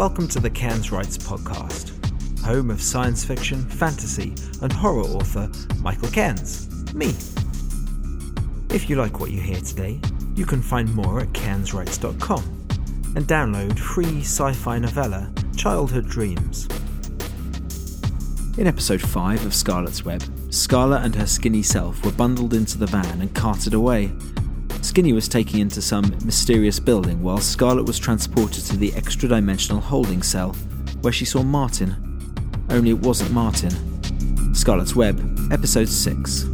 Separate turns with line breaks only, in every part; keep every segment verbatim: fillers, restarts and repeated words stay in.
welcome to the Cairns Writes podcast, home of science fiction, fantasy and horror author Michael Cairns, me. If you like what you hear today, you can find more at cairns writes dot com and download free sci-fi novella Childhood Dreams. In episode five of Scarlet's Web, Scarlet and her skinny self were bundled into the van and carted away. Skinny was taken into some mysterious building while Scarlet was transported to the extra-dimensional holding cell, where she saw Martin. Only it wasn't Martin. Scarlet's Web, episode six.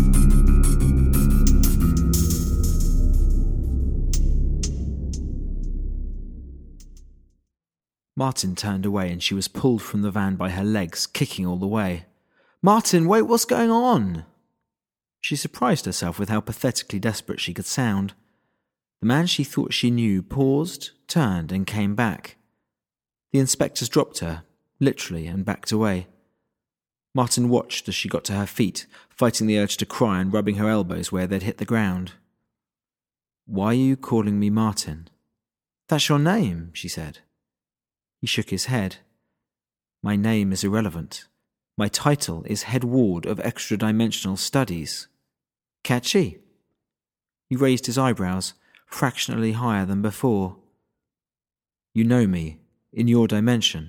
Martin turned away and she was pulled from the van by her legs, kicking all the way. "Martin, wait, what's going on?" She surprised herself with how pathetically desperate she could sound. The man she thought she knew paused, turned, and came back. The inspectors dropped her, literally, and backed away. Martin watched as she got to her feet, fighting the urge to cry and rubbing her elbows where they'd hit the ground. "Why are you calling me Martin?" "That's your name," she said. He shook his head. "My name is irrelevant. My title is Head Ward of Extra-Dimensional Studies. Catchy." He raised his eyebrows, fractionally higher than before. "You know me, in your dimension."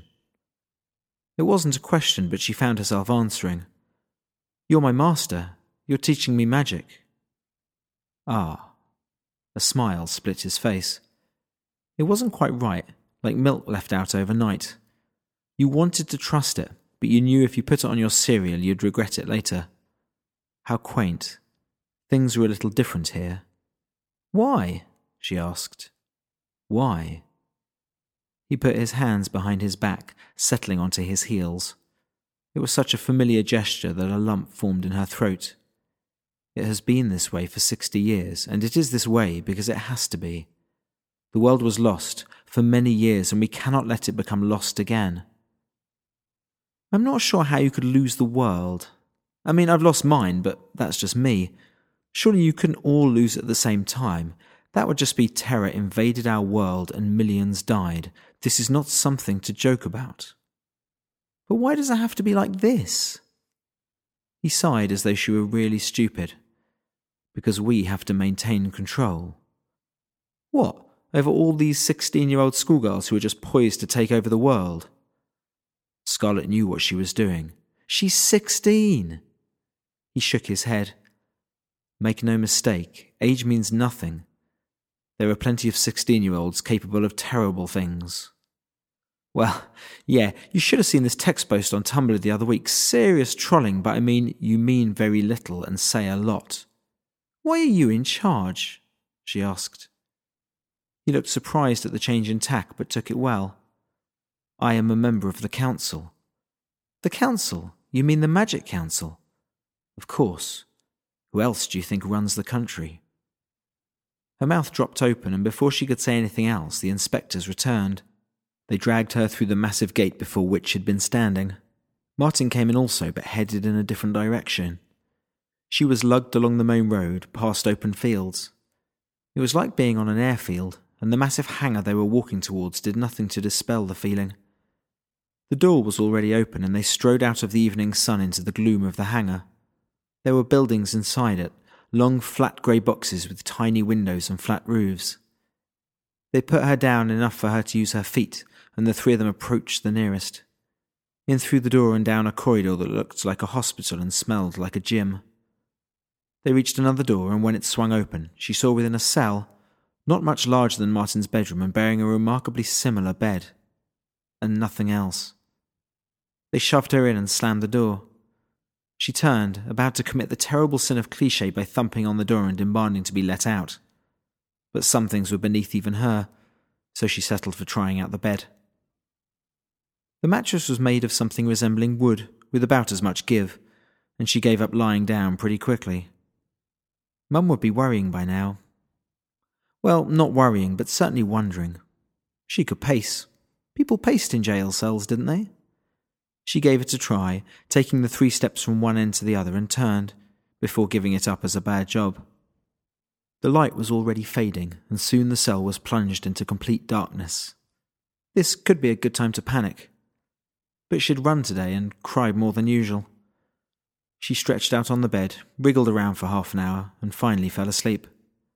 It wasn't a question, but she found herself answering. "You're my master. You're teaching me magic." "Ah." A smile split his face. It wasn't quite right, like milk left out overnight. You wanted to trust it, but you knew if you put it on your cereal you'd regret it later. How quaint. Things were a little different here. "Why?" she asked. "Why?" He put his hands behind his back, settling onto his heels. It was such a familiar gesture that a lump formed in her throat. It has been this way for sixty years, and it is this way because it has to be. The world was lost for many years, and we cannot let it become lost again. "I'm not sure how you could lose the world. I mean, I've lost mine, but that's just me. Surely you couldn't all lose at the same time. That would just be terror invaded our world and millions died. This is not something to joke about." "But why does it have to be like this?" He sighed as though she were really stupid. "Because we have to maintain control." "What, over all these sixteen-year-old schoolgirls who are just poised to take over the world?" Scarlet knew what she was doing. "She's sixteen!" He shook his head. "Make no mistake, age means nothing. There are plenty of sixteen-year-olds capable of terrible things." "Well, yeah, you should have seen this text post on Tumblr the other week. Serious trolling, but I mean, you mean very little and say a lot." "Why are you in charge?" she asked. He looked surprised at the change in tack, but took it well. "I am a member of the council." "The council? You mean the Magic Council?" "Of course. Who else do you think runs the country?" Her mouth dropped open, and before she could say anything else, the inspectors returned. They dragged her through the massive gate before which she'd been standing. Martin came in also, but headed in a different direction. She was lugged along the main road, past open fields. It was like being on an airfield, and the massive hangar they were walking towards did nothing to dispel the feeling. The door was already open, and they strode out of the evening sun into the gloom of the hangar. There were buildings inside it, long flat grey boxes with tiny windows and flat roofs. They put her down enough for her to use her feet, and the three of them approached the nearest. In through the door and down a corridor that looked like a hospital and smelled like a gym. They reached another door, and when it swung open, she saw within a cell, not much larger than Martin's bedroom and bearing a remarkably similar bed. And nothing else. They shoved her in and slammed the door. She turned, about to commit the terrible sin of cliché by thumping on the door and demanding to be let out. But some things were beneath even her, so she settled for trying out the bed. The mattress was made of something resembling wood, with about as much give, and she gave up lying down pretty quickly. Mum would be worrying by now. Well, not worrying, but certainly wondering. She could pace. People paced in jail cells, didn't they? She gave it a try, taking the three steps from one end to the other, and turned, before giving it up as a bad job. The light was already fading, and soon the cell was plunged into complete darkness. This could be a good time to panic. But she'd run today and cried more than usual. She stretched out on the bed, wriggled around for half an hour, and finally fell asleep.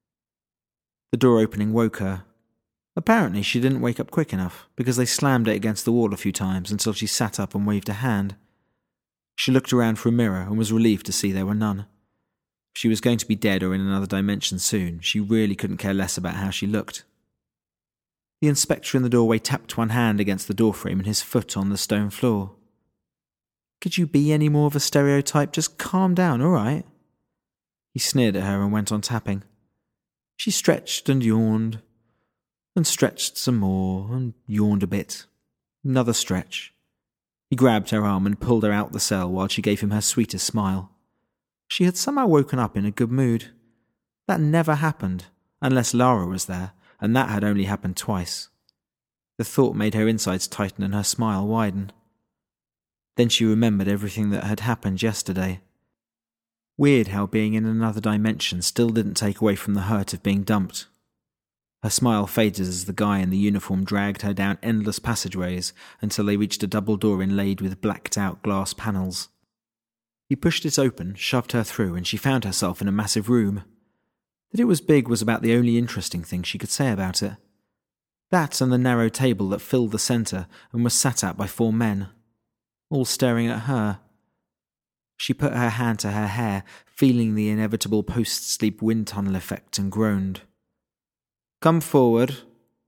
The door opening woke her. Apparently she didn't wake up quick enough, because they slammed it against the wall a few times until she sat up and waved a hand. She looked around for a mirror and was relieved to see there were none. If she was going to be dead or in another dimension soon, she really couldn't care less about how she looked. The inspector in the doorway tapped one hand against the doorframe and his foot on the stone floor. "Could you be any more of a stereotype? Just calm down, all right?" He sneered at her and went on tapping. She stretched and yawned, and stretched some more, and yawned a bit. Another stretch. He grabbed her arm and pulled her out the cell while she gave him her sweetest smile. She had somehow woken up in a good mood. That never happened, unless Lara was there, and that had only happened twice. The thought made her insides tighten and her smile widen. Then she remembered everything that had happened yesterday. Weird how being in another dimension still didn't take away from the hurt of being dumped. Her smile faded as the guy in the uniform dragged her down endless passageways until they reached a double door inlaid with blacked-out glass panels. He pushed it open, shoved her through, and she found herself in a massive room. That it was big was about the only interesting thing she could say about it. That and the narrow table that filled the centre and was sat at by four men, all staring at her. She put her hand to her hair, feeling the inevitable post-sleep wind tunnel effect, and groaned. "Come forward."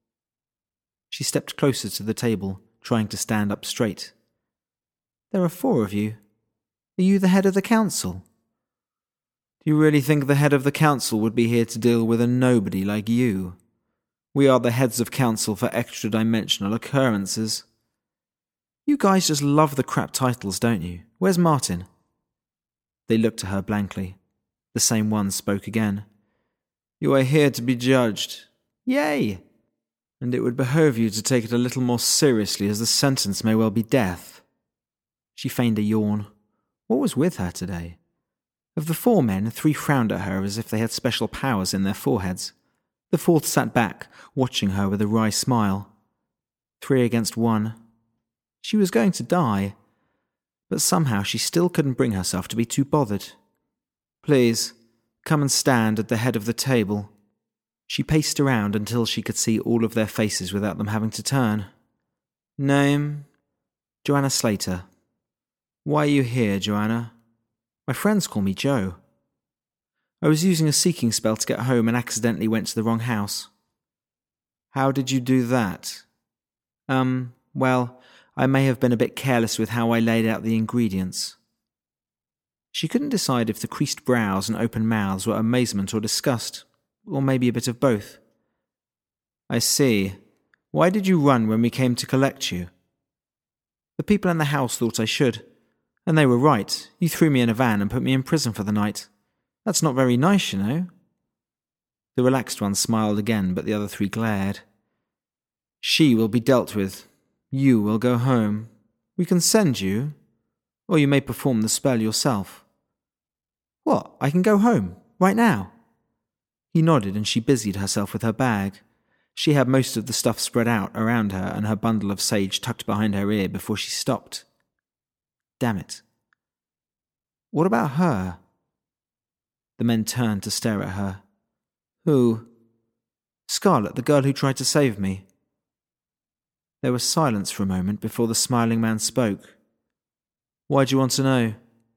She stepped closer to the table, trying to stand up straight. "There are four of you. Are you the head of the council?" "Do you really think the head of the council would be here to deal with a nobody like you? We are the heads of council for extra-dimensional occurrences." "You guys just love the crap titles, don't you? Where's Martin?" They looked at her blankly. The same one spoke again. "You are here to be judged." "Yay! And it would behoove you to take it a little more seriously, as the sentence may well be death." She feigned a yawn. What was with her today? Of the four men, three frowned at her as if they had special powers in their foreheads. The fourth sat back, watching her with a wry smile. Three against one. She was going to die, but somehow she still couldn't bring herself to be too bothered. "Please, come and stand at the head of the table." She paced around until she could see all of their faces without them having to turn. "Name?" "Joanna Slater." "Why are you here, Joanna?" "My friends call me Joe." "I was using a seeking spell to get home and accidentally went to the wrong house." "How did you do that?" Um, well, I may have been a bit careless with how I laid out the ingredients." She couldn't decide if the creased brows and open mouths were amazement or disgust, or maybe a bit of both. "I see. Why did you run when we came to collect you?" "The people in the house thought I should. And they were right. You threw me in a van and put me in prison for the night. That's not very nice, you know." The relaxed one smiled again, but the other three glared. "She will be dealt with. You will go home. We can send you, or you may perform the spell yourself." "What, I can go home, right now?" He nodded and she busied herself with her bag. She had most of the stuff spread out around her and her bundle of sage tucked behind her ear before she stopped. Damn it. What about her? The men turned to stare at her. "Who?" "Scarlet, the girl who tried to save me." There was silence for a moment before the smiling man spoke. "Why do you want to know?"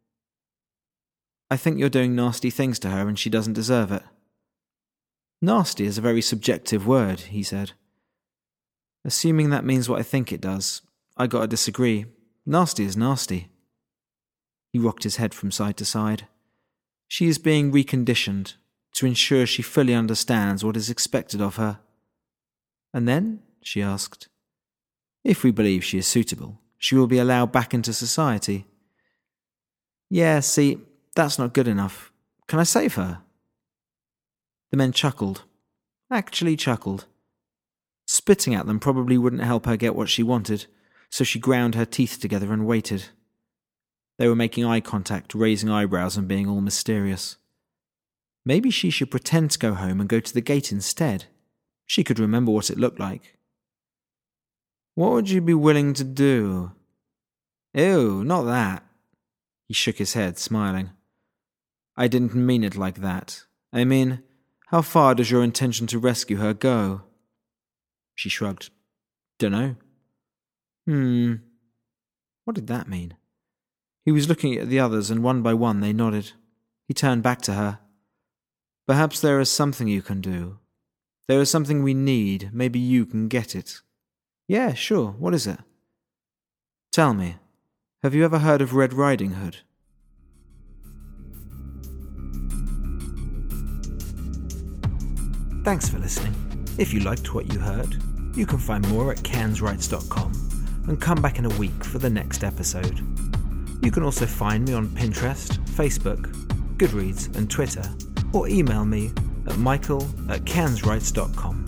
"I think you're doing nasty things to her and she doesn't deserve it." "Nasty is a very subjective word," he said. "Assuming that means what I think it does, I gotta disagree. Nasty is nasty." He rocked his head from side to side. "She is being reconditioned to ensure she fully understands what is expected of her." "And then?" she asked. "If we believe she is suitable, she will be allowed back into society." "Yeah, see, that's not good enough. Can I save her?" The men chuckled. Actually chuckled. Spitting at them probably wouldn't help her get what she wanted, so she ground her teeth together and waited. They were making eye contact, raising eyebrows and being all mysterious. Maybe she should pretend to go home and go to the gate instead. She could remember what it looked like. What would you be willing to do? Ew, not that. He shook his head, smiling. I didn't mean it like that. I mean, how far does your intention to rescue her go? She shrugged. Dunno. Hmm. What did that mean? He was looking at the others, and one by one they nodded. He turned back to her. Perhaps there is something you can do. There is something we need. Maybe you can get it. Yeah, sure. What is it? Tell me, have you ever heard of Red Riding Hood? Thanks for listening. If you liked what you heard, you can find more at cairns writes dot com and come back in a week for the next episode. You can also find me on Pinterest, Facebook, Goodreads and Twitter, or email me at michael at cairns writes dot com.